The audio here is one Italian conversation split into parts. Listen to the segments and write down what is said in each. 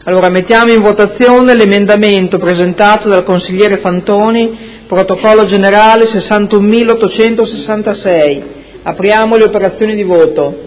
Allora, mettiamo in votazione l'emendamento presentato dal consigliere Fantoni, protocollo generale 61.866. Apriamo le operazioni di voto.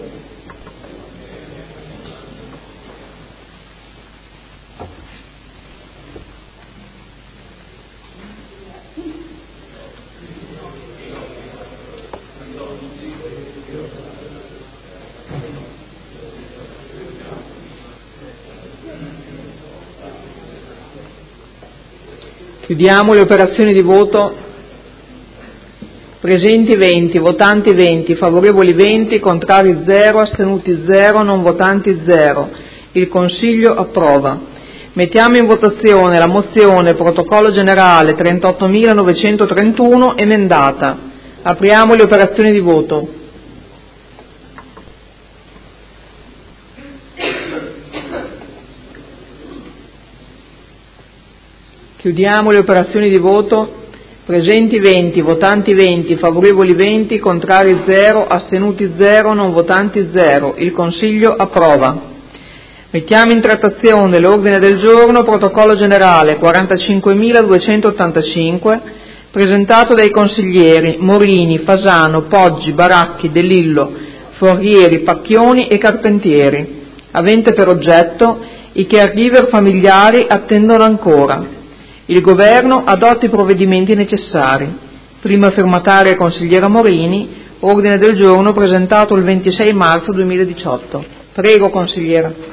Chiudiamo le operazioni di voto. Presenti 20, votanti 20, favorevoli 20, contrari 0, astenuti 0, non votanti 0. Il Consiglio approva. Mettiamo in votazione la mozione protocollo generale 38.931 emendata. Apriamo le operazioni di voto. Chiudiamo le operazioni di voto. Presenti 20, votanti 20, favorevoli 20, contrari 0, astenuti 0, non votanti 0. Il Consiglio approva. Mettiamo in trattazione l'ordine del giorno protocollo generale 45.285 presentato dai consiglieri Morini, Fasano, Poggi, Baracchi, De Lillo, Forrieri, Pacchioni e Carpentieri, avente per oggetto i caregiver familiari attendono ancora. Il Governo adotti i provvedimenti necessari. Prima firmataria consigliera Morini, ordine del giorno presentato il 26 marzo 2018. Prego, consigliera.